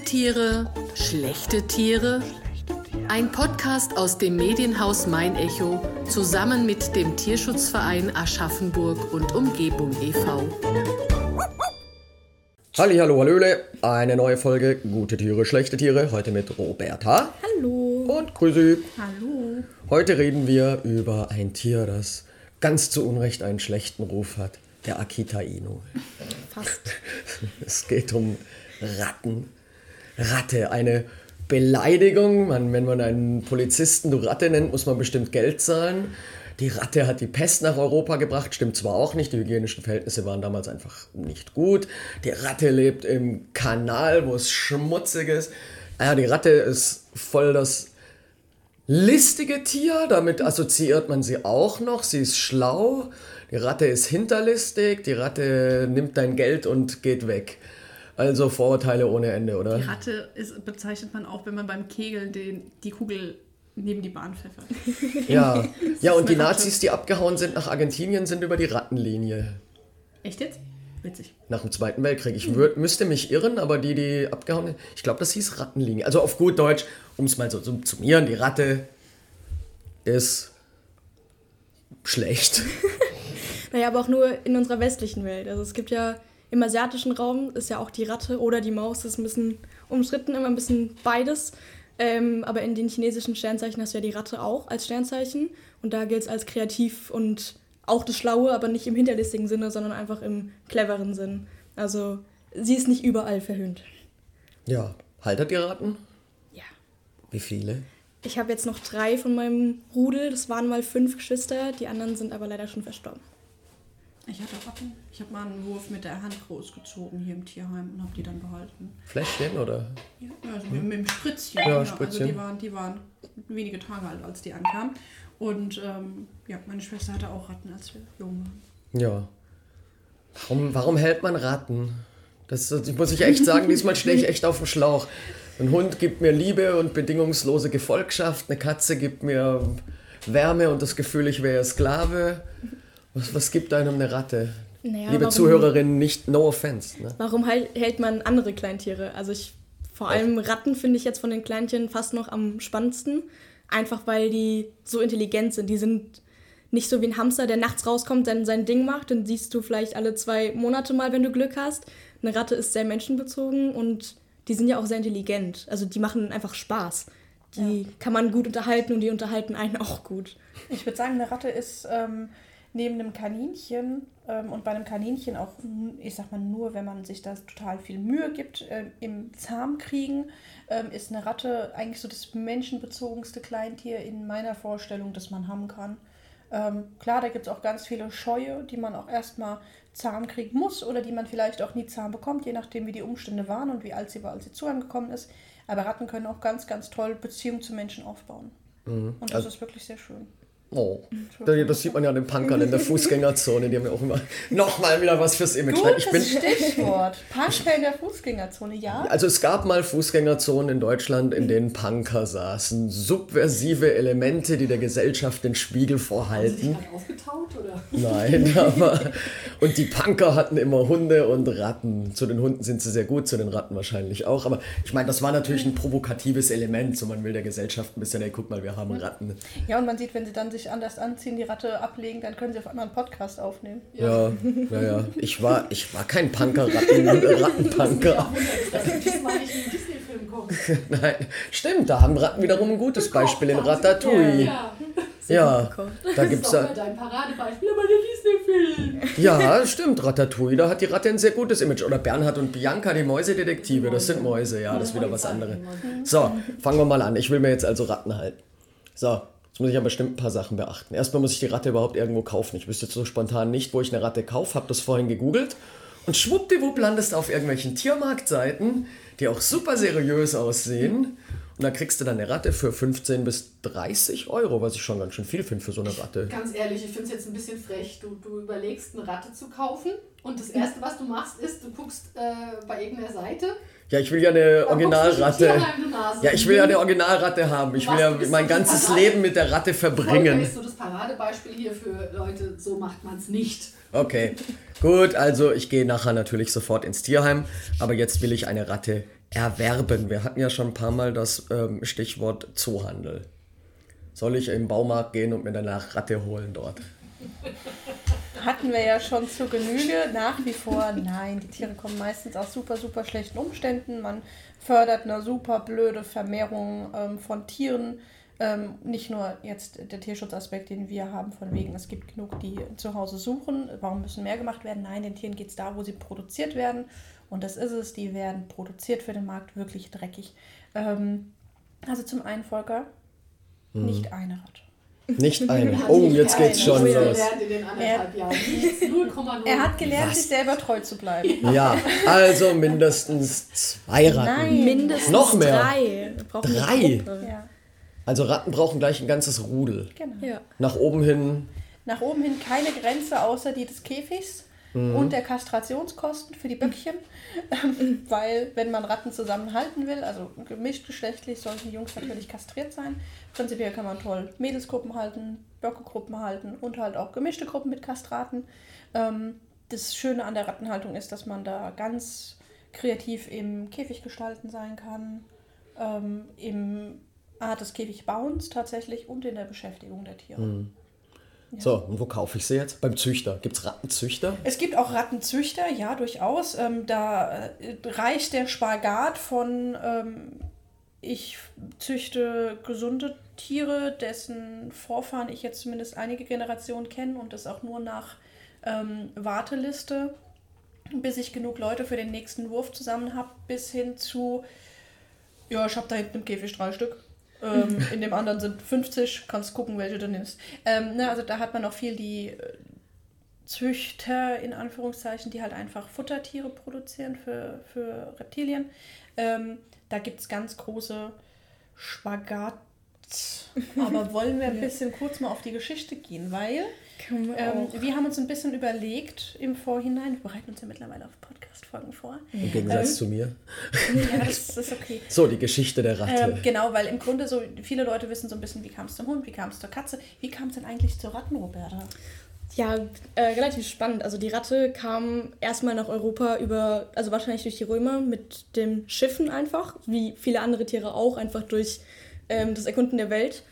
Gute Tiere, schlechte Tiere? Ein Podcast aus dem Medienhaus Mein Echo zusammen mit dem Tierschutzverein Aschaffenburg und Umgebung e.V. Hallihallo, hallöle, eine neue Folge Gute Tiere, schlechte Tiere, heute mit Roberta. Hallo. Und Grüßi. Hallo. Heute reden wir über ein Tier, das ganz zu Unrecht einen schlechten Ruf hat, der Akita Inu. Fast. Es geht um Ratten. Ratte, eine Beleidigung. Wenn man einen Polizisten du Ratte nennt, muss man bestimmt Geld zahlen. Die Ratte hat die Pest nach Europa gebracht, stimmt zwar auch nicht, die hygienischen Verhältnisse waren damals einfach nicht gut. Die Ratte lebt im Kanal, wo es schmutzig ist. Ja, die Ratte ist voll das listige Tier, damit assoziiert man sie auch noch. Sie ist schlau, die Ratte ist hinterlistig, die Ratte nimmt dein Geld und geht weg. Also Vorurteile ohne Ende, oder? Die Ratte bezeichnet man auch, wenn man beim Kegeln die Kugel neben die Bahn pfeffert. Ja, ja, und die Nazis, die abgehauen sind nach Argentinien, sind über die Rattenlinie. Echt jetzt? Witzig. Nach dem Zweiten Weltkrieg. Ich müsste mich irren, aber die abgehauen sind, ich glaube, das hieß Rattenlinie. Also auf gut Deutsch, um es mal so zu summieren, die Ratte ist schlecht. Naja, aber auch nur in unserer westlichen Welt. Also es gibt ja im asiatischen Raum ist ja auch die Ratte oder die Maus, das ist ein bisschen umstritten, immer ein bisschen beides. Aber in den chinesischen Sternzeichen hast du ja die Ratte auch als Sternzeichen. Und da gilt es als kreativ und auch das Schlaue, aber nicht im hinterlistigen Sinne, sondern einfach im cleveren Sinn. Also sie ist nicht überall verhöhnt. Ja, haltet ihr Ratten? Ja. Wie viele? Ich habe jetzt noch 3 von meinem Rudel. Das waren mal 5 Geschwister. Die anderen sind aber leider schon verstorben. Ich hatte Ratten. Ich habe mal einen Wurf mit der Hand großgezogen hier im Tierheim und habe die dann behalten. Fläschchen oder? Ja, also mit dem Spritzchen. Ja, Spritzchen. Also die waren wenige Tage alt, als die ankamen. Und meine Schwester hatte auch Ratten, als wir jung waren. Ja. Warum hält man Ratten? Das muss ich echt sagen, diesmal stehe ich echt auf dem Schlauch. Ein Hund gibt mir Liebe und bedingungslose Gefolgschaft. Eine Katze gibt mir Wärme und das Gefühl, ich wäre Sklave. Was gibt einem eine Ratte? Naja, Liebe Zuhörerinnen, nicht no offense. Ne? Warum hält man andere Kleintiere? Also vor allem Ratten finde ich jetzt von den Kleintieren fast noch am spannendsten. Einfach weil die so intelligent sind. Die sind nicht so wie ein Hamster, der nachts rauskommt, dann sein Ding macht. Dann siehst du vielleicht alle 2 Monate mal, wenn du Glück hast. Eine Ratte ist sehr menschenbezogen und die sind ja auch sehr intelligent. Also die machen einfach Spaß. Die kann man gut unterhalten und die unterhalten einen auch gut. Ich würde sagen, eine Ratte ist neben einem Kaninchen und bei einem Kaninchen auch, ich sag mal nur, wenn man sich da total viel Mühe gibt, im Zahmkriegen, ist eine Ratte eigentlich so das menschenbezogenste Kleintier in meiner Vorstellung, das man haben kann. Klar, da gibt es auch ganz viele Scheue, die man auch erstmal zahm kriegen muss oder die man vielleicht auch nie zahm bekommt, je nachdem wie die Umstände waren und wie alt sie war, als sie zu einem gekommen ist. Aber Ratten können auch ganz, ganz toll Beziehungen zu Menschen aufbauen. Mhm. Und das ist wirklich sehr schön. Oh, das sieht man ja an den Punkern in der Fußgängerzone, die haben ja auch immer nochmal wieder was fürs Image. Gutes Stichwort, Punker in der Fußgängerzone, ja? Also es gab mal Fußgängerzonen in Deutschland, in denen Punker saßen. Subversive Elemente, die der Gesellschaft den Spiegel vorhalten. Haben sie sich aufgetaut, oder? Nein, aber... Und die Punker hatten immer Hunde und Ratten. Zu den Hunden sind sie sehr gut, zu den Ratten wahrscheinlich auch. Aber ich meine, das war natürlich ein provokatives Element. So, man will der Gesellschaft ein bisschen, hey, guck mal, wir haben Ratten. Ja, und man sieht, wenn sie dann sich anders anziehen, die Ratte ablegen, dann können sie auf einmal einen Podcast aufnehmen. Ja. Ich war kein Punker, Rattenpunker. Das war nicht in den Disney-Film kommen. Nein, stimmt, da haben Ratten wiederum ein gutes Beispiel in Ratatouille. Ja, da gibt's das ist doch dein Paradebeispiel, aber der Disney-Film. Ja, stimmt, Ratatouille, da hat die Ratte ein sehr gutes Image. Oder Bernhard und Bianca, die Mäusedetektive, das sind Mäuse, ja, das ist wieder was anderes. So, fangen wir mal an. Ich will mir jetzt also Ratten halten. So. Jetzt muss ich aber bestimmt ein paar Sachen beachten. Erstmal muss ich die Ratte überhaupt irgendwo kaufen. Ich wüsste jetzt so spontan nicht, wo ich eine Ratte kaufe. Habe das vorhin gegoogelt. Und schwuppdiwupp landest du auf irgendwelchen Tiermarktseiten, die auch super seriös aussehen. Und da kriegst du dann eine Ratte für 15 bis 30 Euro, was ich schon ganz schön viel finde für so eine Ratte. Ganz ehrlich, ich finde es jetzt ein bisschen frech. Du überlegst, eine Ratte zu kaufen und das Erste, was du machst, ist, du guckst bei irgendeiner Seite. Ja, ich will ja eine Originalratte. Ja, ich will ja eine Originalratte haben. Ich will ja mein ganzes Leben mit der Ratte verbringen. Das ist so das Paradebeispiel hier für Leute, so macht man es nicht. Okay, gut, also ich gehe nachher natürlich sofort ins Tierheim, aber jetzt will ich eine Ratte erwerben. Wir hatten ja schon ein paar Mal das Stichwort Zoohandel. Soll ich im Baumarkt gehen und mir danach Ratte holen dort? Hatten wir ja schon zur Genüge. Nach wie vor, nein, die Tiere kommen meistens aus super, super schlechten Umständen. Man fördert eine super blöde Vermehrung von Tieren. Nicht nur jetzt der Tierschutzaspekt, den wir haben, von wegen, es gibt genug, die zu Hause suchen. Warum müssen mehr gemacht werden? Nein, den Tieren geht es da, wo sie produziert werden. Und das ist es, die werden produziert für den Markt, wirklich dreckig. Also zum einen, Volker, nicht eine Ratte. Nicht eine. Oh, jetzt geht's schon los. In den 1,5 Jahren. 0,0. Er hat gelernt, sich selber treu zu bleiben. Ja, also mindestens 2 Ratten. Nein. Mindestens Noch mehr. 3. Wir brauchen eine 3? Gruppe. Ja, Also Ratten brauchen gleich ein ganzes Rudel. genau. Ja. Nach oben hin. Nach oben hin keine Grenze außer die des Käfigs und der Kastrationskosten für die Böckchen. Weil, wenn man Ratten zusammenhalten will, also gemischt geschlechtlich, sollten die Jungs natürlich kastriert sein. Prinzipiell kann man toll Mädelsgruppen halten, Böckegruppen halten und halt auch gemischte Gruppen mit Kastraten. Das Schöne an der Rattenhaltung ist, dass man da ganz kreativ im Käfig gestalten sein kann, im Art des Käfigbauens tatsächlich und in der Beschäftigung der Tiere. So, und wo kaufe ich sie jetzt? Beim Züchter. Gibt es Rattenzüchter? Es gibt auch Rattenzüchter, ja, durchaus. Da reicht der Spagat von ich züchte gesunde Tiere, dessen Vorfahren ich jetzt zumindest einige Generationen kenne und das auch nur nach Warteliste, bis ich genug Leute für den nächsten Wurf zusammen habe, bis hin zu, ja, ich habe da hinten im Käfig 3 Stück. In dem anderen sind 50, kannst gucken, welche du nimmst. Also da hat man noch viel die Züchter, in Anführungszeichen, die halt einfach Futtertiere produzieren für Reptilien. Da gibt es ganz große Spagat. Aber wollen wir ein bisschen kurz mal auf die Geschichte gehen, weil wir haben uns ein bisschen überlegt im Vorhinein, wir bereiten uns ja mittlerweile auf Podcast-Folgen vor. Im Gegensatz zu mir. Ja, das ist okay. So, die Geschichte der Ratte. Genau, weil im Grunde so viele Leute wissen so ein bisschen, wie kam es zum Hund, wie kam es zur Katze, wie kam es denn eigentlich zur Ratten, Roberta? Ja, relativ spannend. Also die Ratte kam erstmal nach Europa also wahrscheinlich durch die Römer mit den Schiffen einfach, wie viele andere Tiere auch, einfach durch das Erkunden der Welt.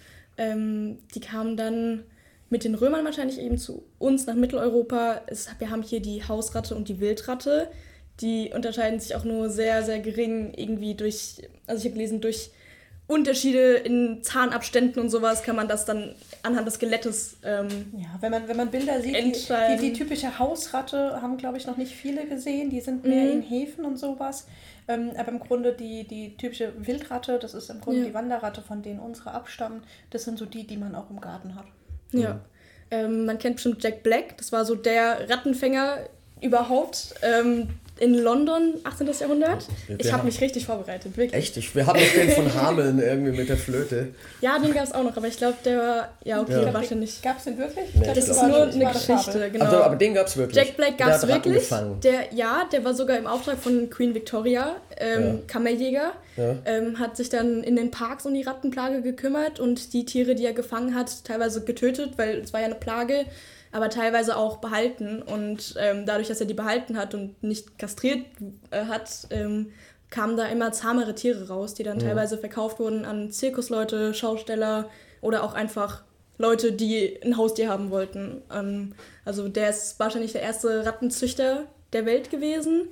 Die kamen dann mit den Römern wahrscheinlich eben zu uns nach Mitteleuropa. Wir haben hier die Hausratte und die Wildratte. Die unterscheiden sich auch nur sehr, sehr gering irgendwie durch durch Unterschiede in Zahnabständen und sowas kann man das dann anhand des Skeelettes ja, wenn man Bilder sieht, die typische Hausratte haben, glaube ich, noch nicht viele gesehen. Die sind mehr in Häfen und sowas. Aber im Grunde die typische Wildratte, das ist im Grunde die Wanderratte, von denen unsere abstammen. Das sind so die man auch im Garten hat. Ja, man kennt bestimmt Jack Black. Das war so der Rattenfänger überhaupt. In London, 18. Jahrhundert. Ich habe mich richtig vorbereitet, wirklich. Echt? Wir haben noch den von Hameln irgendwie mit der Flöte. Ja, den gab es auch noch, aber ich glaube, der war, der war schon nicht. Gab es den wirklich? Nee, das ist nur eine Geschichte, genau. Aber den gab es wirklich. Jack Black gab es wirklich. Gefangen. Der war sogar im Auftrag von Queen Victoria, Kammerjäger. Ja. Hat sich dann in den Parks um die Rattenplage gekümmert und die Tiere, die er gefangen hat, teilweise getötet, weil es war ja eine Plage, aber teilweise auch behalten. Und dadurch, dass er die behalten hat und nicht kastriert hat, kamen da immer zahmere Tiere raus, die dann teilweise verkauft wurden an Zirkusleute, Schausteller oder auch einfach Leute, die ein Haustier haben wollten. Also der ist wahrscheinlich der erste Rattenzüchter der Welt gewesen.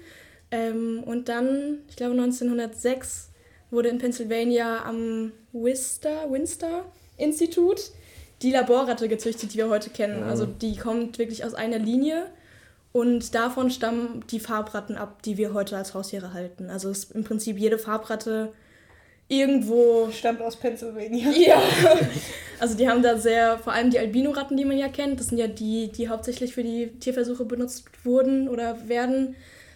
Und dann, ich glaube 1906, wurde in Pennsylvania am Winster-Institut die Laborratte gezüchtet, die wir heute kennen. Also die kommt wirklich aus einer Linie und davon stammen die Farbratten ab, die wir heute als Haustiere halten. Also ist im Prinzip jede Farbratte irgendwo... Stammt aus Pennsylvania. Ja, also die haben da vor allem die Albino-Ratten, die man ja kennt, das sind ja die hauptsächlich für die Tierversuche benutzt wurden oder werden.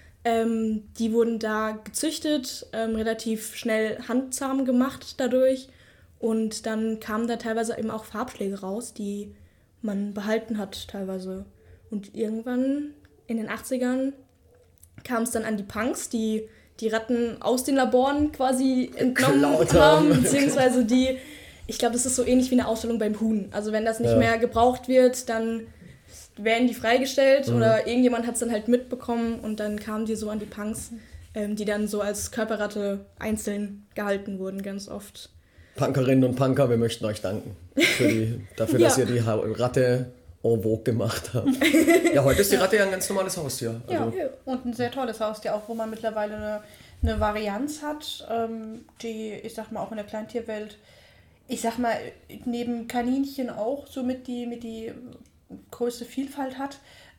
Die wurden da gezüchtet, relativ schnell handzahm gemacht dadurch. Und dann kamen da teilweise eben auch Farbschläge raus, die man behalten hat teilweise. Und irgendwann in den 80ern kam es dann an die Punks, die Ratten aus den Laboren quasi entnommen haben, beziehungsweise ich glaube, das ist so ähnlich wie eine Ausstellung beim Huhn. Also wenn das nicht mehr gebraucht wird, dann werden die freigestellt oder irgendjemand hat es dann halt mitbekommen und dann kamen die so an die Punks. die dann so als Körperratte einzeln gehalten wurden, ganz oft. Punkerinnen und Punker, wir möchten euch danken dafür, dass ihr die Ratte en vogue gemacht habt. Ja, heute ist die Ratte ja ein ganz normales Haustier. Also. Ja, und ein sehr tolles Haustier, auch wo man mittlerweile eine Varianz hat, die, ich sag mal, auch in der Kleintierwelt, ich sag mal, neben Kaninchen auch so mit die größte Vielfalt hat,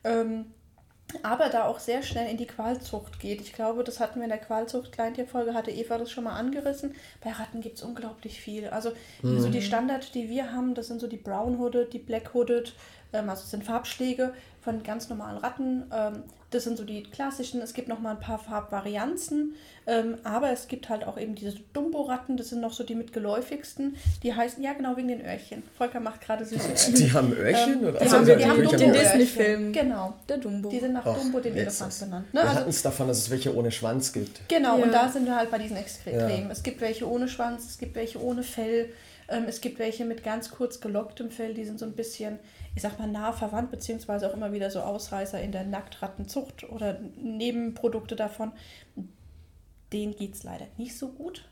aber da auch sehr schnell in die Qualzucht geht. Ich glaube, das hatten wir in der Qualzucht-Kleintierfolge, hatte Eva das schon mal angerissen. Bei Ratten gibt es unglaublich viel. Also so die Standard, die wir haben, das sind so die Brown-Hooded, die Black-Hooded, also es sind Farbschläge von ganz normalen Ratten. Das sind so die klassischen. Es gibt noch mal ein paar Farbvarianzen, aber es gibt halt auch eben diese Dumbo-Ratten, das sind noch so die mitgeläufigsten. Die heißen, ja genau, wegen den Öhrchen. Volker macht gerade süße Öhrchen. Die haben Öhrchen? Oder? Die haben den Disney-Film. Genau. Der Dumbo. Die sind nach Dumbo, den Elefant benannt. Ne? Wir Also, hatten es davon, dass es welche ohne Schwanz gibt. genau, Ja. und da sind wir halt bei diesen Extremen. Ja. Es gibt welche ohne Schwanz, es gibt welche ohne Fell, es gibt welche mit ganz kurz gelocktem Fell, die sind so ein bisschen, ich sag mal, nah verwandt, beziehungsweise auch immer wieder so Ausreißer in der Nacktrattenzucht oder Nebenprodukte davon. Denen geht es leider nicht so gut.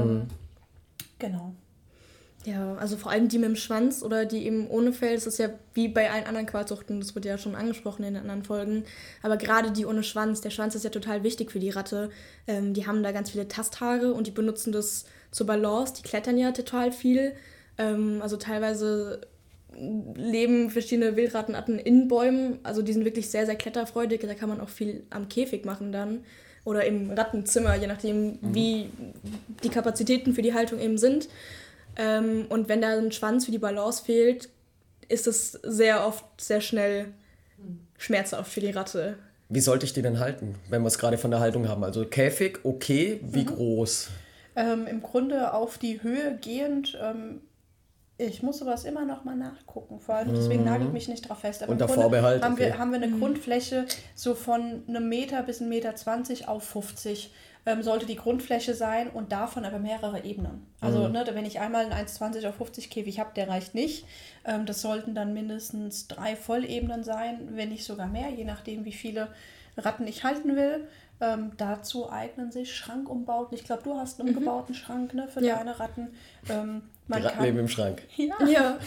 Genau. Ja, also vor allem die mit dem Schwanz oder die eben ohne Fell, das ist ja wie bei allen anderen Qualzuchten, das wurde ja schon angesprochen in den anderen Folgen, aber gerade die ohne Schwanz, der Schwanz ist ja total wichtig für die Ratte. Die haben da ganz viele Tasthaare und die benutzen das zur Balance, die klettern ja total viel. Also teilweise leben verschiedene Wildrattenarten in Bäumen, also die sind wirklich sehr, sehr kletterfreudig, da kann man auch viel am Käfig machen dann oder im Rattenzimmer, je nachdem wie die Kapazitäten für die Haltung eben sind. Und wenn da ein Schwanz für die Balance fehlt, ist es sehr oft sehr schnell schmerzhaft für die Ratte. Wie sollte ich die denn halten, wenn wir es gerade von der Haltung haben? Also Käfig, okay, wie groß? Im Grunde auf die Höhe gehend, ich muss sowas immer noch mal nachgucken, vor allem deswegen nagel ich mich nicht drauf fest. Aber Unter im Grunde Vorbehalt, haben okay. wir eine Grundfläche so von einem Meter bis 1,20 Meter auf 50. Sollte die Grundfläche sein und davon aber mehrere Ebenen. Also wenn ich einmal einen 1,20 auf 50 Käfig habe, der reicht nicht. Das sollten dann mindestens 3 Vollebenen sein, wenn nicht sogar mehr, je nachdem wie viele Ratten ich halten will. Dazu eignen sich Schrankumbauten. Ich glaube, du hast einen umgebauten Schrank, ne, für deine Ratten. Die Ratten leben im Schrank. Ja.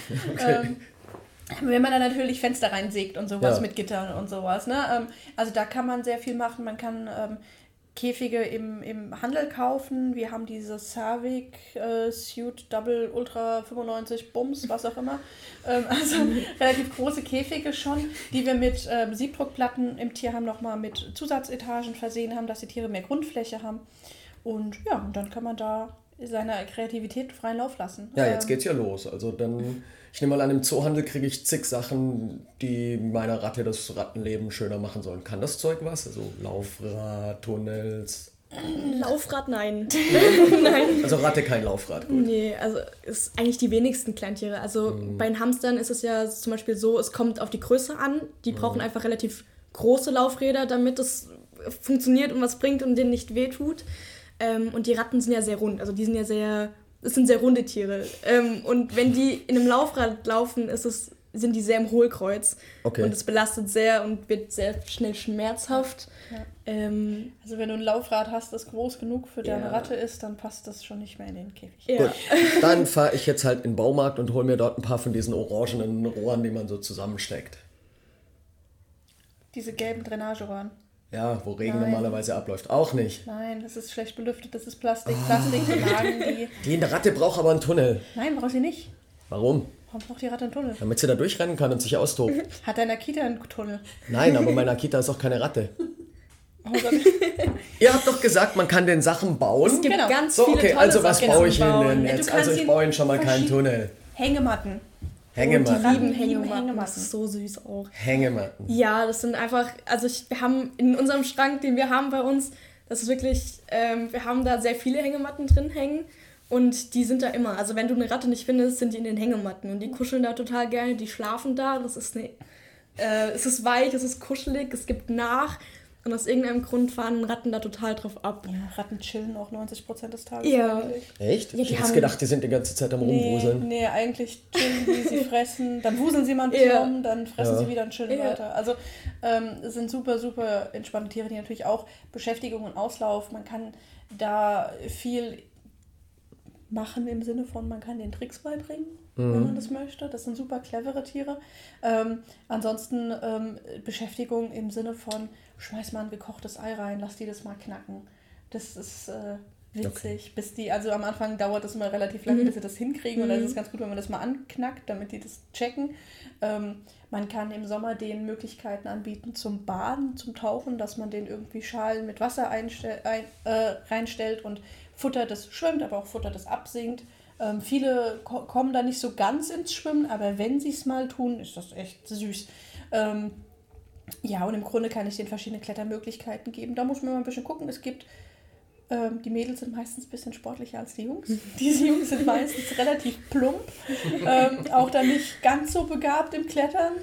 Wenn man dann natürlich Fenster reinsägt und sowas Ja. mit Gittern und sowas. Ne? Also da kann man sehr viel machen. Man kann Käfige im Handel kaufen. Wir haben diese Savik Suit Double Ultra 95 Bums, was auch immer. Also relativ große Käfige schon, die wir mit Siebdruckplatten im Tierheim nochmal mit Zusatzetagen versehen haben, dass die Tiere mehr Grundfläche haben. Und ja, und dann kann man da seiner Kreativität freien Lauf lassen. Ja, jetzt geht's ja los. Also dann, ich nehme mal an, im Zoohandel kriege ich zig Sachen, die meiner Ratte das Rattenleben schöner machen sollen. Kann das Zeug was? Also Laufrad, Tunnels? Laufrad, nein. Also Ratte kein Laufrad, gut. Nee, also ist eigentlich die wenigsten Kleintiere. Also bei den Hamstern ist es ja zum Beispiel so, es kommt auf die Größe an. Die brauchen einfach relativ große Laufräder, damit es funktioniert und was bringt und denen nicht wehtut. Und die Ratten sind ja sehr rund, also die sind ja es sind sehr runde Tiere. Und wenn die in einem Laufrad laufen, sind die sehr im Hohlkreuz. Okay. Und es belastet sehr und wird sehr schnell schmerzhaft. Ja. Also wenn du ein Laufrad hast, das groß genug für deine Ja. Ratte ist, dann passt das schon nicht mehr in den Käfig. ja. Gut, dann fahre ich jetzt halt in den Baumarkt und hole mir dort ein paar von diesen orangenen Rohren, die man so zusammensteckt. Diese gelben Drainageröhren. Ja, wo Regen Nein. normalerweise abläuft. Auch nicht. Nein, das ist schlecht belüftet, das ist Plastik. Plastikbelagen, die... Die Ratte braucht aber einen Tunnel. Nein, braucht sie nicht. Warum? Warum braucht die Ratte einen Tunnel? Damit sie da durchrennen kann und sich austobt. Hat deine Kita einen Tunnel? Nein, aber meine Akita ist auch keine Ratte. Oh Gott. Ihr habt doch gesagt, man kann den Sachen bauen. Es gibt Genau. ganz So, viele okay, tolle also was Sachen baue ich zum Bauen. Ihnen Du jetzt? kannst Also ich ihn baue Ihnen schon mal keinen verschieden- Tunnel. Hängematten. Hängematten. Ratten Lieben lieben Hängematten. Das Hängematten. ist so süß auch. Hängematten. Ja, das sind einfach, also wir haben in unserem Schrank, den wir haben bei uns, das ist wirklich, wir haben da sehr viele Hängematten drin hängen und die sind da immer. Also wenn du eine Ratte nicht findest, sind die in den Hängematten und die kuscheln da total gerne, die schlafen da. Es ist weich, es ist kuschelig, es gibt nach. Und aus irgendeinem Grund fahren Ratten da total drauf ab. Ja, Ratten chillen auch 90% des Tages. Ja. Eigentlich. Echt? Ja, die Ich hätte haben- gedacht, die sind die ganze Zeit am Rumwuseln. Nee, eigentlich chillen die, sie fressen, dann wuseln sie mal ein bisschen rum, dann fressen sie wieder und chillen weiter. Also es sind super, super entspannte Tiere, die natürlich auch Beschäftigung und Auslauf, man kann da viel machen im Sinne von, man kann den Tricks beibringen, wenn man das möchte. Das sind super clevere Tiere. Ansonsten Beschäftigung im Sinne von, schmeiß mal ein gekochtes Ei rein, lass die das mal knacken. Das ist witzig. Bis die, also am Anfang dauert es immer relativ lange, bis sie das hinkriegen. Und dann ist es ganz gut, wenn man das mal anknackt, damit die das checken. Man kann im Sommer denen Möglichkeiten anbieten zum Baden, zum Tauchen, dass man denen irgendwie Schalen mit Wasser reinstellt und Futter, das schwimmt, aber auch Futter, das absinkt. Viele kommen da nicht so ganz ins Schwimmen, aber wenn sie es mal tun, ist das echt süß. Ja, und im Grunde kann ich denen verschiedene Klettermöglichkeiten geben. Da muss man mal ein bisschen gucken. Es gibt, die Mädels sind meistens ein bisschen sportlicher als die Jungs. Diese Jungs sind meistens relativ plump. Auch dann nicht ganz so begabt im Klettern.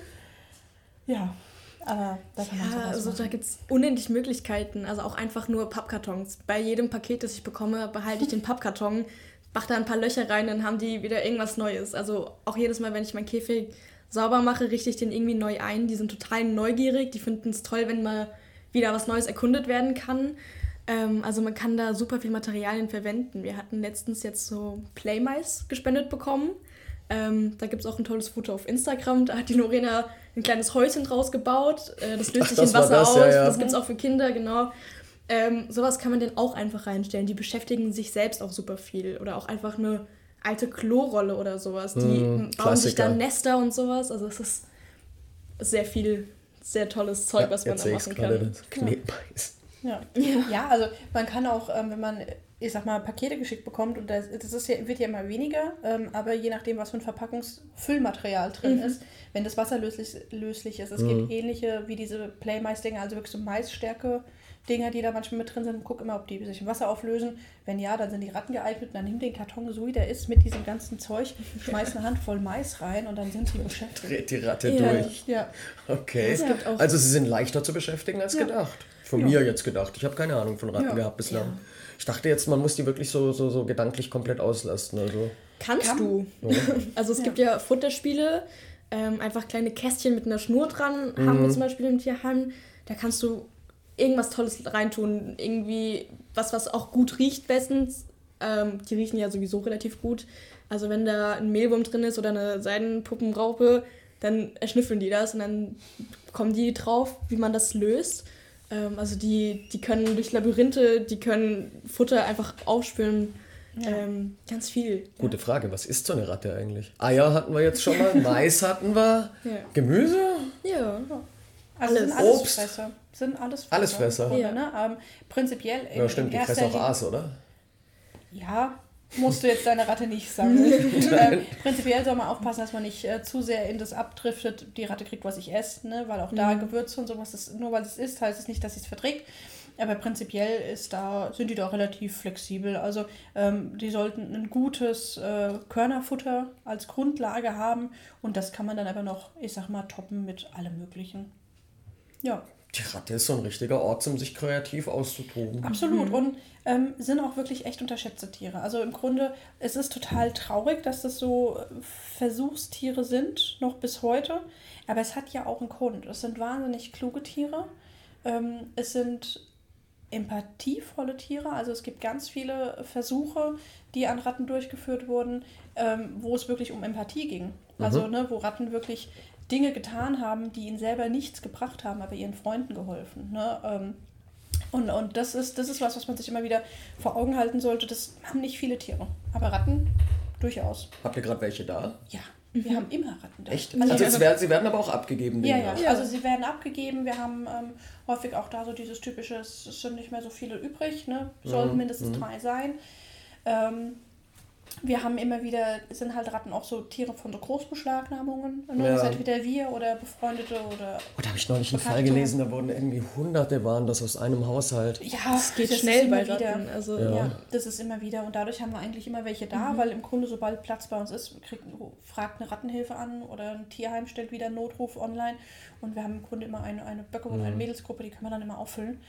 Ja, aber da kann man sowas Also da machen. gibt es unendlich Möglichkeiten. Also auch einfach nur Pappkartons. Bei jedem Paket, das ich bekomme, behalte ich den Pappkarton, mache da ein paar Löcher rein, dann haben die wieder irgendwas Neues. Also auch jedes Mal, wenn ich meinen Käfig sauber mache, richte ich den irgendwie neu ein. Die sind total neugierig. Die finden es toll, wenn mal wieder was Neues erkundet werden kann. Also man kann da super viel Materialien verwenden. Wir hatten letztens jetzt so Playmais gespendet bekommen. Da gibt es auch ein tolles Foto auf Instagram. Da hat die Lorena ein kleines Häuschen draus gebaut. Das löst sich in das war Wasser das, aus. ja, ja. Das gibt es auch für Kinder, genau. Sowas kann man denn auch einfach reinstellen. Die beschäftigen sich selbst auch super viel. Oder auch einfach eine alte Klorolle oder sowas. Die bauen sich Klassiker. dann Nester und sowas. Also es ist sehr viel, sehr tolles Zeug, was man jetzt da sehe ich's machen gerade, kann. das Knetmais. Ja, also man kann auch, wenn man, ich sag mal, Pakete geschickt bekommt, und das ist ja, wird ja immer weniger, aber je nachdem, was für ein Verpackungsfüllmaterial drin ist, wenn das wasserlöslich ist. Es gibt ähnliche wie diese Playmais-Dinger, also wirklich so Maisstärke-Dinger, die da manchmal mit drin sind. Guck immer, ob die sich im Wasser auflösen. Wenn ja, dann sind die Ratten geeignet. Dann nimm den Karton, so wie der ist, mit diesem ganzen Zeug, schmeiß eine Handvoll Mais rein und dann sind sie beschäftigt. Dreht die Ratte Ja. durch. Ja. Okay. Es gibt auch- Also sie sind leichter zu beschäftigen als gedacht. Von mir jetzt gedacht. Ich habe keine Ahnung von Ratten gehabt bislang. Ich dachte jetzt, man muss die wirklich so gedanklich komplett auslasten. Also. Kannst du. Also es gibt ja Futterspiele, einfach kleine Kästchen mit einer Schnur dran, haben wir zum Beispiel im Tierheim. Da kannst du irgendwas Tolles reintun. Irgendwie was auch gut riecht bestens. Die riechen ja sowieso relativ gut. Also wenn da ein Mehlwurm drin ist oder eine Seidenpuppenraupe, dann erschnüffeln die das und dann kommen die drauf, wie man das löst. Also die können durch Labyrinthe, die können Futter einfach aufspüren. Ganz viel. Gute Frage, was ist so eine Ratte eigentlich? Eier hatten wir jetzt schon mal, Mais hatten wir, Ja. Gemüse? Ja. Also Alles. sind alles Obst. Fresser. Sind alles Allesfresser. im Grunde, Ja. ne? Prinzipiell Ja, stimmt, die erster fressen auch Linie- Aas, oder? Ja, musst du jetzt deine Ratte nicht sammeln. Prinzipiell soll man aufpassen, dass man nicht zu sehr in das abdriftet. Die Ratte kriegt, was ich esse, ne? Weil auch da Gewürze und sowas, nur weil es isst, heißt es nicht, dass sie es verträgt. Aber prinzipiell sind die da relativ flexibel. Also die sollten ein gutes Körnerfutter als Grundlage haben und das kann man dann aber noch, ich sag mal, toppen mit allem Möglichen. Ja. Die Ratte ist so ein richtiger Ort, um sich kreativ auszutoben. Absolut. Und sind auch wirklich echt unterschätzte Tiere. Also im Grunde, es ist total traurig, dass das so Versuchstiere sind, noch bis heute. Aber es hat ja auch einen Grund. Es sind wahnsinnig kluge Tiere. Es sind empathievolle Tiere. Also es gibt ganz viele Versuche, die an Ratten durchgeführt wurden, wo es wirklich um Empathie ging. Also wo Ratten wirklich Dinge getan haben, die ihnen selber nichts gebracht haben, aber ihren Freunden geholfen. Ne? Und das ist was man sich immer wieder vor Augen halten sollte. Das haben nicht viele Tiere. Aber Ratten durchaus. Habt ihr gerade welche da? Ja, wir haben immer Ratten da. Echt? Also, Sie werden aber auch abgegeben. ja, demnach. ja, also sie werden abgegeben. Wir haben häufig auch da so dieses typische, es sind nicht mehr so viele übrig. Ne? Sollen mindestens 3 sein. Wir haben immer wieder, sind halt Ratten auch so Tiere von so Großbeschlagnahmungen. Ne? Ja. Das sind entweder wir oder Befreundete oder... Oh, da habe ich neulich einen Fall Bekannte. gelesen, da wurden irgendwie Hunderte waren das aus einem Haushalt. Ja, Es geht das schnell ist bei immer wieder. Ratten. Also, Ja, das ist immer wieder. Und dadurch haben wir eigentlich immer welche da, weil im Grunde, sobald Platz bei uns ist, fragt eine Rattenhilfe an oder ein Tierheim stellt wieder einen Notruf online. Und wir haben im Grunde immer eine Böcke- und eine Mädelsgruppe, die kann man dann immer auffüllen.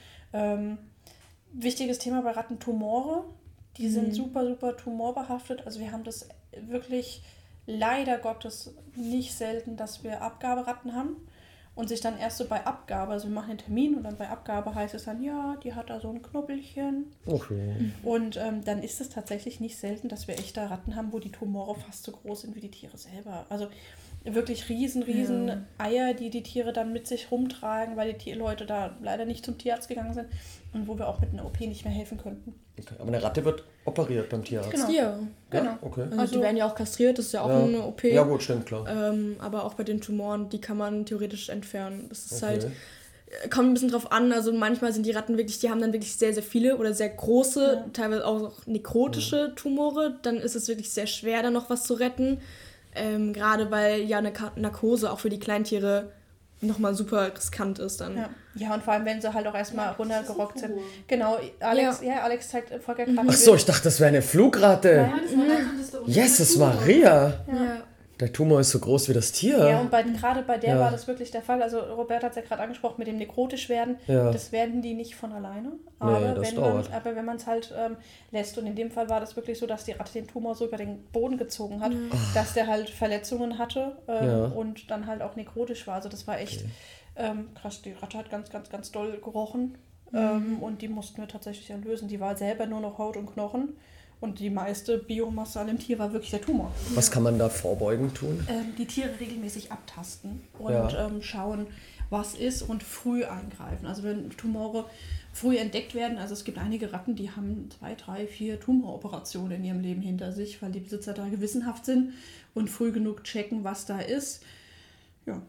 Wichtiges Thema bei Ratten: Tumore. Die sind super, super tumorbehaftet. Also wir haben das wirklich leider Gottes nicht selten, dass wir Abgaberatten haben. Und sich dann erst so bei Abgabe, also wir machen den Termin und dann bei Abgabe heißt es dann, ja, die hat da so ein Knubbelchen. Okay. Und dann ist es tatsächlich nicht selten, dass wir echte Ratten haben, wo die Tumore fast so groß sind wie die Tiere selber. Also wirklich riesen Eier, die die Tiere dann mit sich rumtragen, weil die Leute da leider nicht zum Tierarzt gegangen sind und wo wir auch mit einer OP nicht mehr helfen könnten. Okay. Aber eine Ratte wird operiert beim Tierarzt. Genau. Ja. Genau. Okay. Also die werden ja auch kastriert, das ist ja auch Ja. eine OP. Ja gut, stimmt, klar. Aber auch bei den Tumoren, die kann man theoretisch entfernen. Das ist Okay. halt, kommt ein bisschen drauf an, also manchmal sind die Ratten wirklich, die haben dann wirklich sehr, sehr viele oder sehr große, teilweise auch nekrotische Tumore. Dann ist es wirklich sehr schwer, da noch was zu retten. Gerade weil ja eine Narkose auch für die Kleintiere nochmal super riskant ist dann. Ja, und vor allem, wenn sie halt auch erstmal runtergerockt sind. Genau, Alex zeigt Volker gerade. Ach so, ich dachte, das wäre eine Flugratte. Ja, das war das unter Jesus Maria. Ja. Der Tumor ist so groß wie das Tier. Ja, und gerade bei der Ja. war das wirklich der Fall. Also Robert hat es ja gerade angesprochen mit dem nekrotisch werden. Ja. Das werden die nicht von alleine. Nee, das dauert. Wenn man es halt lässt. Und in dem Fall war das wirklich so, dass die Ratte den Tumor so über den Boden gezogen hat, dass der halt Verletzungen hatte und dann halt auch nekrotisch war. Also das war echt krass. Die Ratte hat ganz, ganz, ganz doll gerochen. Und die mussten wir tatsächlich lösen. Die war selber nur noch Haut und Knochen. Und die meiste Biomasse an dem Tier war wirklich der Tumor. Was kann man da vorbeugend tun? Die Tiere regelmäßig abtasten und Ja. schauen, was ist und früh eingreifen. Also wenn Tumore früh entdeckt werden, also es gibt einige Ratten, die haben 2, 3, 4 Tumoroperationen in ihrem Leben hinter sich, weil die Besitzer da gewissenhaft sind und früh genug checken, was da ist. Ja.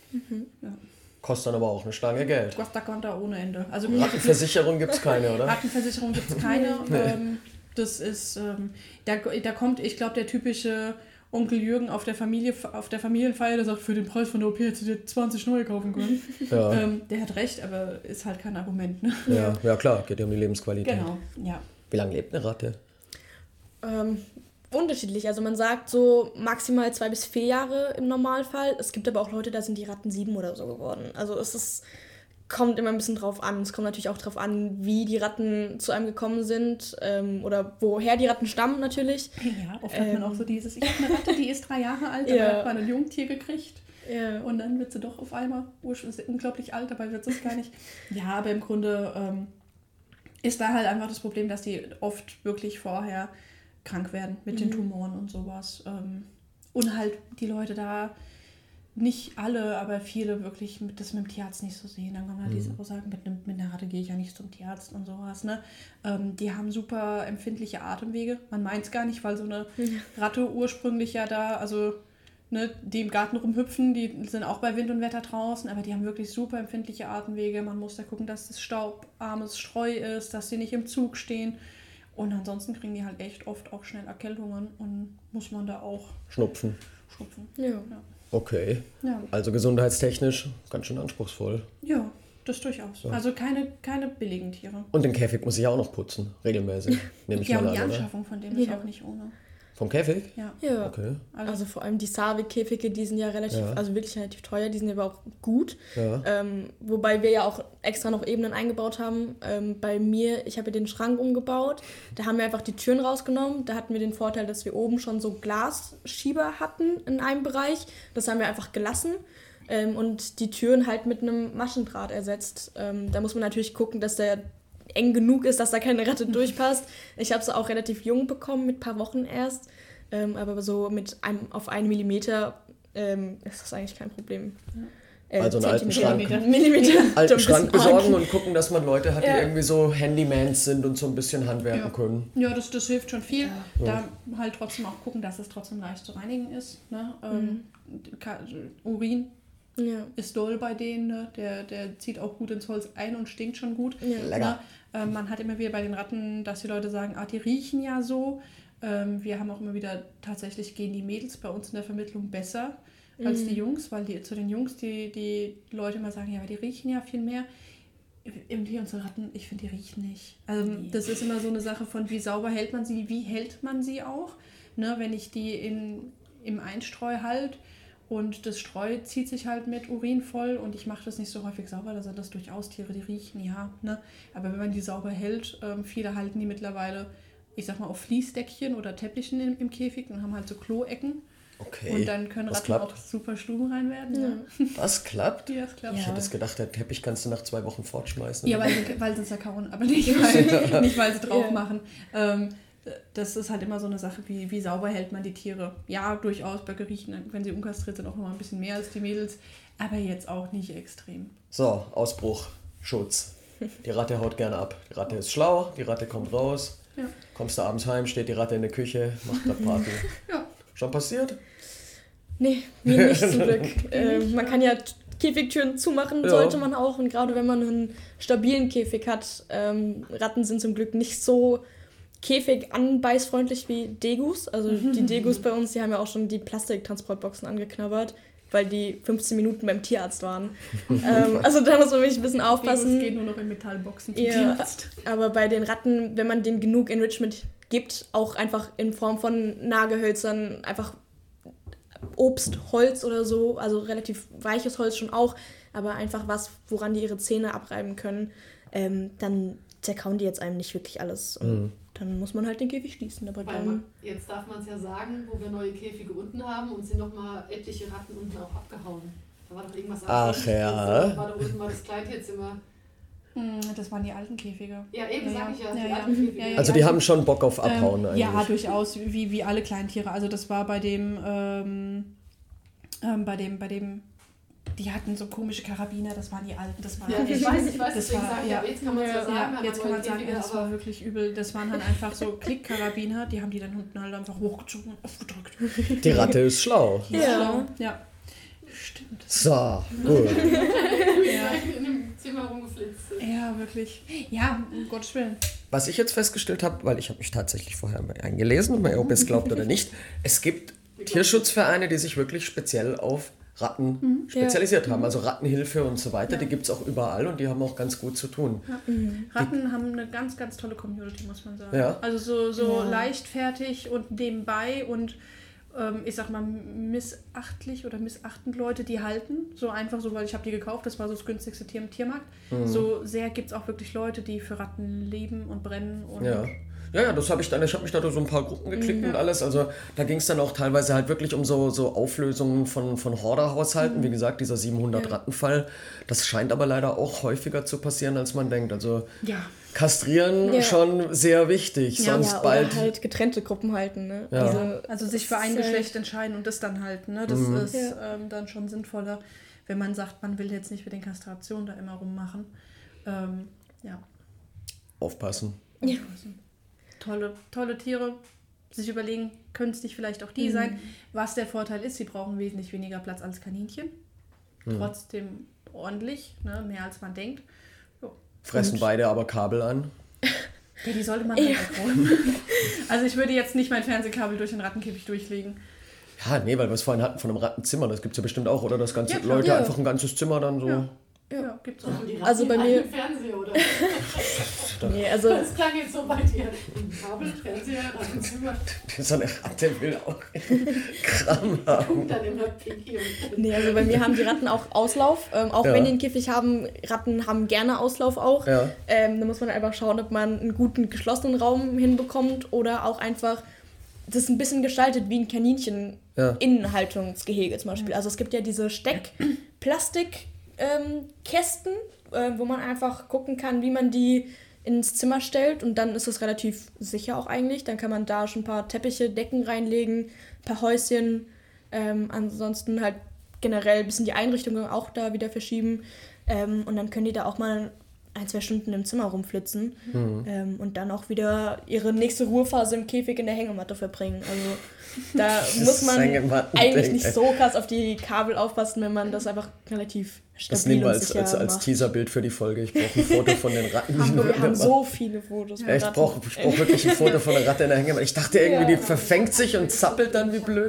Kostet dann aber auch eine Stange Geld. Costa Conta ohne Ende. Also Rattenversicherung gibt es keine, oder? Rattenversicherung gibt es keine. Das ist, da kommt, ich glaube, der typische Onkel Jürgen auf der Familienfeier, der sagt, für den Preis von der OP hättest du dir 20 neue kaufen können. Ja. Der hat recht, aber ist halt kein Argument. Ne? Ja, klar, geht ja um die Lebensqualität. Genau, ja. Wie lange lebt eine Ratte? Unterschiedlich. Also man sagt so maximal 2 bis 4 Jahre im Normalfall. Es gibt aber auch Leute, da sind die Ratten 7 oder so geworden. Also kommt immer ein bisschen drauf an. Es kommt natürlich auch drauf an, wie die Ratten zu einem gekommen sind oder woher die Ratten stammen natürlich. Ja, oft hat man auch so dieses, ich habe eine Ratte, die ist 3 Jahre alt, aber hat mal ein Jungtier gekriegt. Ja. Und dann wird sie doch auf einmal unglaublich alt, dabei wird sie es gar nicht. Ja, aber im Grunde ist da halt einfach das Problem, dass die oft wirklich vorher krank werden mit den Tumoren und sowas. Und halt die Leute da, nicht alle, aber viele wirklich das mit dem Tierarzt nicht so sehen. Dann kann man halt diese Aussagen, mit einer Ratte gehe ich ja nicht zum Tierarzt und sowas. Ne? Die haben super empfindliche Atemwege. Man meint es gar nicht, weil so eine Ratte ursprünglich ja da, also ne, die im Garten rumhüpfen, die sind auch bei Wind und Wetter draußen, aber die haben wirklich super empfindliche Atemwege. Man muss da gucken, dass das staubarmes Streu ist, dass sie nicht im Zug stehen. Und ansonsten kriegen die halt echt oft auch schnell Erkältungen und muss man da auch Schnupfen. schupfen. Ja. Okay. Ja. Also gesundheitstechnisch ganz schön anspruchsvoll. Ja, das durchaus. Also keine billigen Tiere. Und den Käfig muss ich auch noch putzen, regelmäßig. Nehme ich Ja, mal und die an, oder? Anschaffung von dem ist auch nicht ohne. Vom Käfig? Ja. Ja. Okay. Also vor allem die Savik-Käfige, die sind ja relativ, Ja. also wirklich relativ teuer, die sind aber auch gut. Ja. Wobei wir ja auch extra noch Ebenen eingebaut haben. Bei mir, ich habe ja den Schrank umgebaut, da haben wir einfach die Türen rausgenommen. Da hatten wir den Vorteil, dass wir oben schon so Glasschieber hatten in einem Bereich. Das haben wir einfach gelassen. Und die Türen halt mit einem Maschendraht ersetzt. Da muss man natürlich gucken, dass der eng genug ist, dass da keine Ratte durchpasst. Ich habe sie auch relativ jung bekommen, mit ein paar Wochen erst. Aber so auf 1 Millimeter ist das eigentlich kein Problem. Also einen alten Schrank. Millimeter. Alten Ein Schrank bisschen arg. besorgen und gucken, dass man Leute hat, die Ja. irgendwie so Handymans sind und so ein bisschen handwerken können. Ja, das hilft schon viel. Da halt trotzdem auch gucken, dass es trotzdem leicht zu reinigen ist. Ne? Urin Ja. ist doll bei denen. Ne? Der zieht auch gut ins Holz ein und stinkt schon gut. Ja. Lecker. Ne? Man hat immer wieder bei den Ratten, dass die Leute sagen, die riechen ja so. Wir haben auch immer wieder, tatsächlich gehen die Mädels bei uns in der Vermittlung besser als die Jungs, weil zu den Jungs die Leute immer sagen, ja, aber die riechen ja viel mehr. Irgendwie unsere Ratten, ich finde, die riechen nicht. Also das ist immer so eine Sache von, wie sauber hält man sie, wie hält man sie auch. Ne, wenn ich die im Einstreu halt und das Streu zieht sich halt mit Urin voll und ich mache das nicht so häufig sauber, da sind das durchaus Tiere, die riechen, ja. Ne? Aber wenn man die sauber hält, viele halten die mittlerweile, ich sag mal, auf Fließdeckchen oder Teppichen im Käfig und haben halt so Kloecken. Okay. Und dann können Ratten auch super stuben rein werden. Ja. Das klappt? Ja, das klappt. Ich hätte es gedacht, der Teppich kannst du nach 2 Wochen fortschmeißen. Ja, weil sie es ja kauen, aber nicht, weil sie drauf machen. Das ist halt immer so eine Sache, wie sauber hält man die Tiere. Ja, durchaus bei Geriechen, wenn sie unkastriert sind, auch noch mal ein bisschen mehr als die Mädels, aber jetzt auch nicht extrem. So, Ausbruch, Schutz. Die Ratte haut gerne ab. Die Ratte ist schlau, die Ratte kommt raus. Ja. Kommst du abends heim, steht die Ratte in der Küche, macht da Party. Ja. Schon passiert? Nee, mir nicht zum Glück. Man kann ja Käfigtüren zumachen, sollte man auch. Und gerade wenn man einen stabilen Käfig hat, Ratten sind zum Glück nicht so käfig-anbeißfreundlich wie Degus. Also die Degus bei uns, die haben ja auch schon die Plastiktransportboxen angeknabbert, weil die 15 Minuten beim Tierarzt waren. Also da muss man wirklich ein bisschen aufpassen. Es geht nur noch in Metallboxen zum Ja, Tierarzt. aber bei den Ratten, wenn man denen genug Enrichment gibt, auch einfach in Form von Nagelhölzern, einfach Obst, Holz oder so, also relativ weiches Holz schon auch, aber einfach was, woran die ihre Zähne abreiben können, dann zerkauen die jetzt einem nicht wirklich alles. Und dann muss man halt den Käfig schließen. Aber dann jetzt darf man es ja sagen, wo wir neue Käfige unten haben und sind nochmal etliche Ratten unten auch abgehauen. Da war doch irgendwas Ach ja. War da unten mal das Kleintierzimmer. Das waren die alten Käfige. Ja, eben sag ich ja. Die Ja. alten Käfige. Ja, Also die haben schon Bock auf Abhauen eigentlich. Ja, durchaus, wie alle Kleintiere. Also das war bei dem, die hatten so komische Karabiner, das waren die alten, das war... Ja, ich weiß, das deswegen war, sage ich, ja. aber jetzt kann man es ja sagen. Jetzt kann man sagen, das war wirklich übel. Das waren halt einfach so Klickkarabiner, die haben die dann unten halt einfach hochgezogen und aufgedrückt. Die Ratte ist schlau. Ja. Stimmt. So, gut. in dem Zimmer rumgeflitzt sind. Ja, wirklich. Ja, um Gottes Willen. Was ich jetzt festgestellt habe, weil ich habe mich tatsächlich vorher mal eingelesen, ob ihr es glaubt oder nicht, es gibt Tierschutzvereine, die sich wirklich speziell auf Ratten spezialisiert haben. Also Rattenhilfe und so weiter, die gibt es auch überall und die haben auch ganz gut zu tun. Ja. Ratten haben eine ganz, ganz tolle Community, muss man sagen. Ja. Also so leichtfertig und nebenbei und ich sag mal missachtlich oder missachtend Leute, die halten. So einfach so, weil ich habe die gekauft, das war so das günstigste Tier im Tiermarkt. So sehr gibt es auch wirklich Leute, die für Ratten leben und brennen. Und Ja, das habe ich dann, ich habe mich da durch so ein paar Gruppen geklickt und alles, also da ging es dann auch teilweise halt wirklich um so Auflösungen von Horderhaushalten, wie gesagt, dieser 700-Ratten-Fall, das scheint aber leider auch häufiger zu passieren, als man denkt, also kastrieren schon sehr wichtig, sonst bald... Oder halt getrennte Gruppen halten, ne? Ja. Also sich für ein Geschlecht entscheiden und das dann halten, ne? Das ist dann schon sinnvoller, wenn man sagt, man will jetzt nicht mit den Kastrationen da immer rummachen. Aufpassen. Tolle Tiere, sich überlegen, können es nicht vielleicht auch die sein. Was der Vorteil ist, sie brauchen wesentlich weniger Platz als Kaninchen. Trotzdem ordentlich, ne? Mehr als man denkt. Fressen beide aber Kabel an. Ja, die sollte man halt wegräumen. Also ich würde jetzt nicht mein Fernsehkabel durch den Rattenkäfig durchlegen. Ja, nee, weil wir es vorhin hatten von einem Rattenzimmer, das gibt es ja bestimmt auch, oder? Das ganze Leute einfach ein ganzes Zimmer dann so... Ja, gibt's auch. Also bei mir... Fernseher, oder? Nee, also Das klang jetzt so bei dir. Kabel, Fernseher, Rattenzimmer. So eine Ratte will auch Kram haben. Dann immer Pinky und... Nee, also bei mir haben die Ratten auch Auslauf. Auch wenn die einen Käfig haben, Ratten haben gerne Auslauf auch. Ja. Da muss man einfach schauen, ob man einen guten geschlossenen Raum hinbekommt oder auch einfach das ein bisschen gestaltet wie ein Kaninchen Innenhaltungsgehege zum Beispiel. Also es gibt ja diese Steckplastikkästen, wo man einfach gucken kann, wie man die ins Zimmer stellt und dann ist es relativ sicher auch eigentlich. Dann kann man da schon ein paar Teppiche, Decken reinlegen, ein paar Häuschen. Ansonsten halt generell ein bisschen die Einrichtung auch da wieder verschieben. Und dann können die da auch mal 1-2 Stunden im Zimmer rumflitzen und dann auch wieder ihre nächste Ruhephase im Käfig in der Hängematte verbringen. Also da muss man eigentlich nicht so krass auf die Kabel aufpassen, wenn man das einfach relativ das nehmen stabil wir und sicher als macht. Teaserbild für die Folge. Ich brauche ein Foto von den Ratten. Wir haben so viele Fotos. Ja, ich brauch wirklich ein Foto von der Ratte in der Hängematte. Ich dachte irgendwie, die verfängt sich und zappelt dann wie blöd.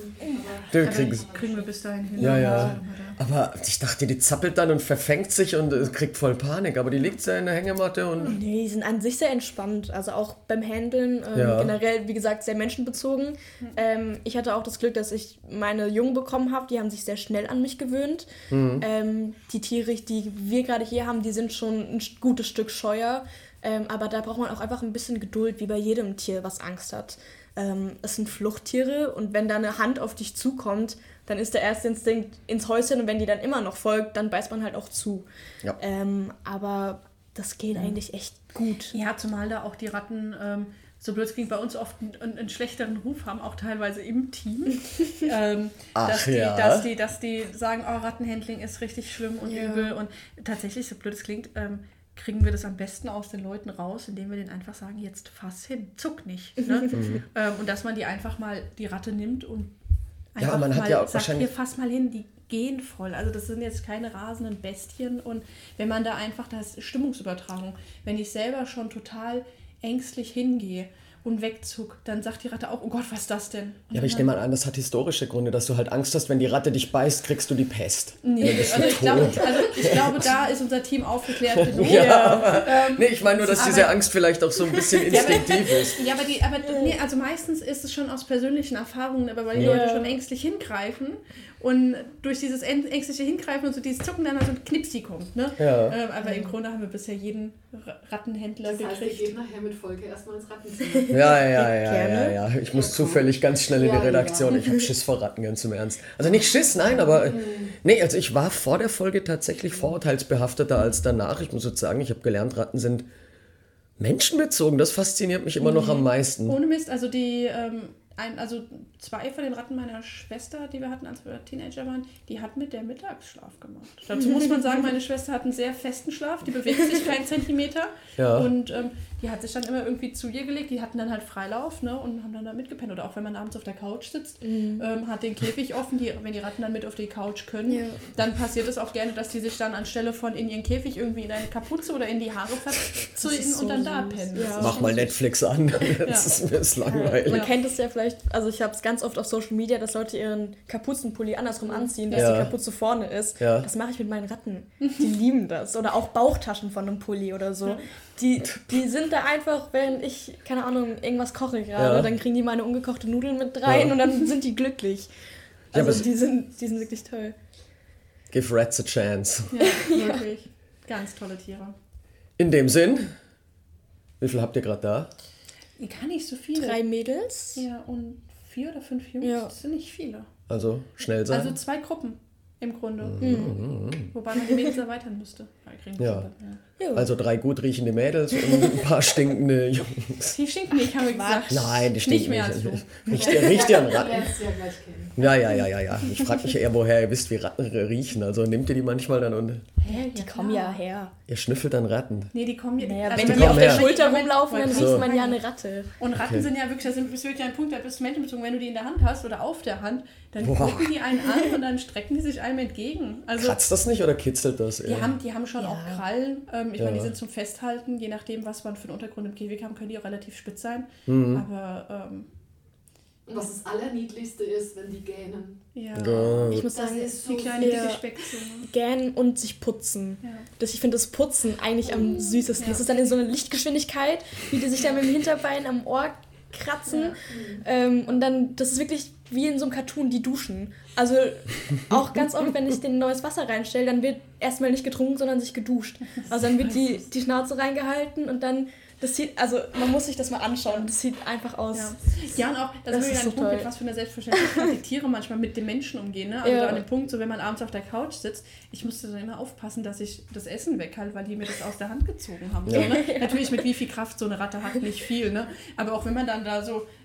Kriegen wir bis dahin hin. Ja. Aber ich dachte, die zappelt dann und verfängt sich und kriegt voll Panik. Aber die liegt ja in der Hängematte und... Nee, die sind an sich sehr entspannt. Also auch beim Handeln. Generell, wie gesagt, sehr menschenbezogen. Ich hatte auch das Glück, dass ich meine Jungen bekommen habe. Die haben sich sehr schnell an mich gewöhnt. Die Tiere, die wir gerade hier haben, die sind schon ein gutes Stück scheuer. Aber da braucht man auch einfach ein bisschen Geduld, wie bei jedem Tier, was Angst hat. Es sind Fluchttiere und wenn da eine Hand auf dich zukommt, dann ist der erste Instinkt ins Häuschen und wenn die dann immer noch folgt, dann beißt man halt auch zu. Ja. Aber das geht eigentlich echt gut. Ja, zumal da auch die Ratten, so blöd es klingt, bei uns oft einen schlechteren Ruf haben, auch teilweise im Team. Dass die sagen, oh, Rattenhandling ist richtig schlimm und übel. Und tatsächlich, so blöd es klingt, kriegen wir das am besten aus den Leuten raus, indem wir denen einfach sagen, jetzt fass hin, zuck nicht. Ne? Und dass man die einfach mal, die Ratte nimmt und einfach man hat mal ja auch sagt, wahrscheinlich... hier, fass mal hin, die gehen voll. Also das sind jetzt keine rasenden Bestien. Und wenn man da einfach, das ist Stimmungsübertragung, wenn ich selber schon total ängstlich hingehe und wegzuck, dann sagt die Ratte auch, oh Gott, was ist das denn? Und ja, aber ich nehme mal an, das hat historische Gründe, dass du halt Angst hast, wenn die Ratte dich beißt, kriegst du die Pest. Nee, ich glaube, da ist unser Team aufgeklärt genug. Nee, ich meine nur, dass diese Angst vielleicht auch so ein bisschen instinktiv ist. Ja, also meistens ist es schon aus persönlichen Erfahrungen, aber weil die Leute schon ängstlich hingreifen und durch dieses ängstliche Hingreifen und so dieses Zucken dann so ein Knipsi kommt. Ne? Ja. Aber im Grunde haben wir bisher jeden Rattenhändler gekriegt. Wir gehen nachher mit Folge erstmal ins Rattenzimmer. Ja. Ich muss zufällig ganz schnell in die Redaktion. Ich habe Schiss vor Ratten, ganz im Ernst. Also nicht Schiss, nein, aber... Nee, also ich war vor der Folge tatsächlich vorurteilsbehafteter als danach. Ich muss jetzt sagen, ich habe gelernt, Ratten sind menschenbezogen. Das fasziniert mich immer noch am meisten. Ohne Mist, also zwei von den Ratten meiner Schwester, die wir hatten, als wir Teenager waren, die hat mit der Mittagsschlaf gemacht. Dazu muss man sagen, meine Schwester hat einen sehr festen Schlaf, die bewegt sich keinen Zentimeter. Ja. Und die hat sich dann immer irgendwie zu ihr gelegt, die hatten dann halt Freilauf, ne, und haben dann da mitgepennt. Oder auch wenn man abends auf der Couch sitzt, hat den Käfig offen, wenn die Ratten dann mit auf die Couch können, dann passiert es auch gerne, dass die sich dann anstelle von in ihren Käfig irgendwie in eine Kapuze oder in die Haare verziehen und dann da pennen. Ja. Mach mal Netflix an, das ist langweilig. Man kennt es ja vielleicht, also ich habe es ganz oft auf Social Media, dass Leute ihren Kapuzenpulli andersrum anziehen, dass die Kapuze vorne ist. Ja. Das mache ich mit meinen Ratten. Die lieben das. Oder auch Bauchtaschen von einem Pulli oder so. Die sind da einfach, wenn ich, keine Ahnung, irgendwas koche gerade, dann kriegen die meine ungekochte Nudeln mit rein und dann sind die glücklich. Also die sind wirklich toll. Give Rats a chance. Ja, wirklich. Ganz tolle Tiere. In dem Sinn, wie viel habt ihr gerade da? Gar nicht so viele. 3 Mädels. Ja, und 4 oder 5 Jungs. Ja. Das sind nicht viele. Also schnell sein. Also 2 Gruppen im Grunde. Wobei man die Mädels erweitern müsste. Ja. Also 3 gut riechende Mädels und ein paar stinkende Jungs. Die stinken nicht, haben wir gesagt. Nein, die stinken nicht. Mehr als du. Riecht ja ein Ratten. Du lernst sie ja gleich kennen. Ja. Ich frage mich eher, woher ihr wisst, wie Ratten riechen. Also nehmt ihr die manchmal dann und... Die kommen ja her. Ihr schnüffelt dann Ratten. Nee, die kommen ja... wenn die auf der Schulter rumlaufen, dann riecht man ja eine Ratte. Und Ratten sind ja wirklich, das ist wirklich ein Punkt, da bist du menschenbezogen. Wenn du die in der Hand hast oder auf der Hand, dann gucken die einen an und dann strecken die sich einem entgegen. Also, kratzt das nicht oder kitzelt das eher? Die haben schon auch Krallen. Ich meine, die sind zum Festhalten. Je nachdem, was man für einen Untergrund im Käfig haben, können die auch relativ spitz sein. Aber... Und was das Allerniedlichste ist, wenn die gähnen. Ja. Ich muss sagen, ist so die kleine dicke Speckzunge. Gähnen und sich putzen. Ja. Ich finde das Putzen eigentlich am süßesten. Das ist dann in so einer Lichtgeschwindigkeit, wie die sich dann mit dem Hinterbein am Ohr kratzen. Ja. Und dann, das ist wirklich wie in so einem Cartoon, die duschen. Also auch ganz oft, wenn ich den neues Wasser reinstelle, dann wird erstmal nicht getrunken, sondern sich geduscht. Also dann wird die Schnauze reingehalten und dann... Das sieht, also man muss sich das mal anschauen, das sieht einfach aus. Ja und auch, das ist ein Punkt, mit was für einer Selbstverständlichkeit die Tiere manchmal mit den Menschen umgehen. Ne? Also an dem Punkt, so wenn man abends auf der Couch sitzt, ich musste dann immer aufpassen, dass ich das Essen weghalte, weil die mir das aus der Hand gezogen haben. So, ne? Natürlich mit wie viel Kraft so eine Ratte hat, nicht viel. Ne? Aber auch wenn man dann da so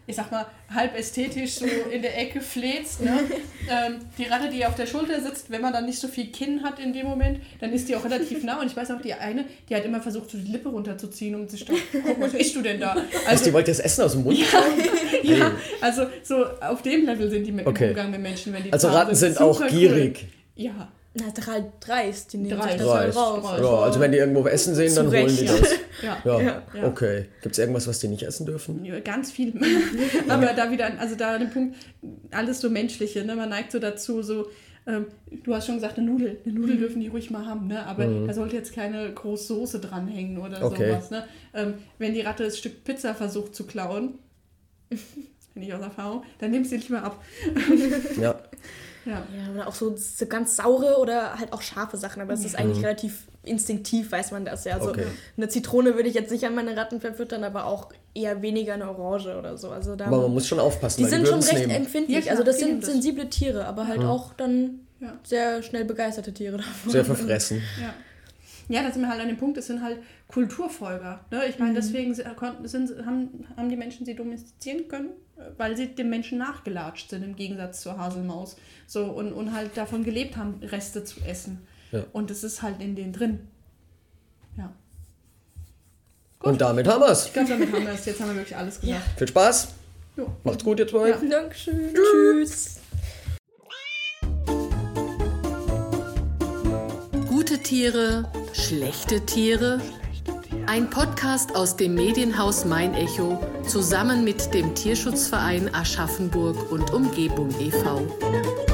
ich sag mal, halb ästhetisch so in der Ecke fläzt. Ne? Die Ratte, die auf der Schulter sitzt, wenn man dann nicht so viel Kinn hat in dem Moment, dann ist die auch relativ nah. Und ich weiß auch, die eine, die hat immer versucht, so die Lippe runterzuziehen, um sich zu gucken, was isst du denn da? Also die wollte das Essen aus dem Mund ja, also so auf dem Level sind die mit dem Umgang mit Menschen. Wenn die also Ratten sind auch gierig. Cool. Ja. Na, dreist, die nehmen sich das dreist. raus. Ja, also wenn die irgendwo Essen sehen, dann holen die das. Ja. Okay. Gibt es irgendwas, was die nicht essen dürfen? Ja, ganz viel. Aber da wieder, also da an dem Punkt, alles so Menschliche, ne? Man neigt so dazu, so, du hast schon gesagt, eine Nudel dürfen die ruhig mal haben, ne? Aber da sollte jetzt keine große Soße dranhängen oder sowas. Ne? Wenn die Ratte das Stück Pizza versucht zu klauen, kenne ich aus Erfahrung, dann nimmst du sie nicht mehr ab. Ja. Ja, oder auch so ganz saure oder halt auch scharfe Sachen, aber es ist eigentlich relativ instinktiv, weiß man das ja. Also eine Zitrone würde ich jetzt nicht an meine Ratten verfüttern, aber auch eher weniger eine Orange oder so. Also da aber man muss schon aufpassen. Die sind schon recht empfindlich, klar, also das sind sensible Tiere, aber halt auch dann sehr schnell begeisterte Tiere davon. Sehr verfressen. Ja, da sind wir halt an dem Punkt, es sind halt Kulturfolger. Ne? Ich meine, deswegen haben die Menschen sie domestizieren können, weil sie dem Menschen nachgelatscht sind, im Gegensatz zur Haselmaus. So, und halt davon gelebt haben, Reste zu essen. Ja. Und das ist halt in denen drin. Ja. Gut. Und damit haben wir es. Ich glaube, damit haben wir es. Jetzt haben wir wirklich alles gesagt. Ja. Viel Spaß. Jo. Macht's gut, ihr zwei. Ja. Dankeschön. Tschüss. Gute Tiere, schlechte Tiere. Ein Podcast aus dem Medienhaus Mein Echo zusammen mit dem Tierschutzverein Aschaffenburg und Umgebung e.V.